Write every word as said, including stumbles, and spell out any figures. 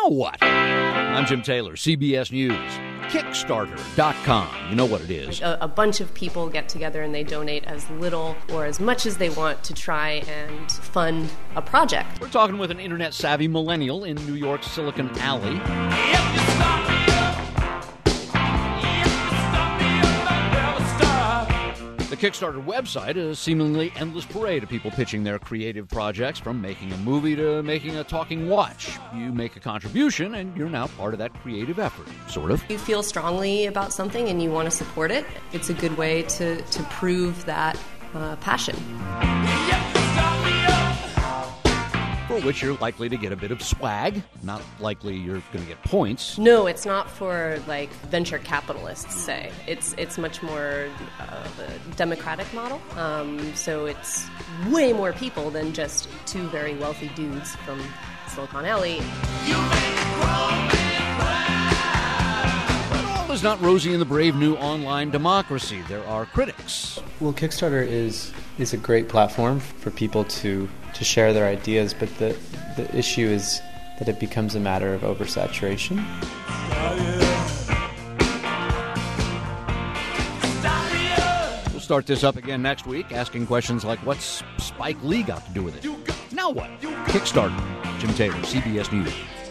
Now what? I'm Jim Taylor, C B S News. Kickstarter dot com. You know what it is. A, a bunch of people get together and they donate as little or as much as they want to try and fund a project. We're talking with an internet-savvy millennial in New York's Silicon Alley. The Kickstarter website is a seemingly endless parade of people pitching their creative projects, from making a movie to making a talking watch. You make a contribution, and you're now part of that creative effort, sort of. You feel strongly about something and you want to support it. It's a good way to, to prove that uh, passion. For which you're likely to get a bit of swag. Not likely you're going to get points. No, it's not for, like, venture capitalists, say. It's it's much more uh, the democratic model. Um, so it's way more people than just two very wealthy dudes from Silicon Alley. But all is not rosy in the brave new online democracy. There are critics. Well, Kickstarter is is a great platform for people to to share their ideas, but the, the issue is that it becomes a matter of oversaturation. We'll start this up again next week, asking questions like, what's Spike Lee got to do with it? Now what? Kickstarter. Jim Taylor, C B S News.